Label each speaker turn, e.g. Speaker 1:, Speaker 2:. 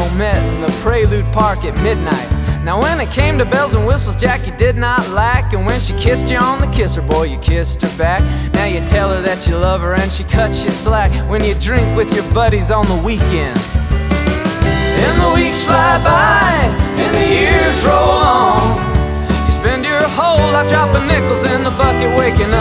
Speaker 1: met in the Prelude Park at midnight. Now when it came to bells and whistles, Jackie did not lack. And when she kissed you on the kisser, boy, you kissed her back. Now you tell her that you love her and she cuts you slack when you drink with your buddies on the weekend. And the weeks fly by and the years roll on. You spend your whole life dropping nickels in the bucket, waking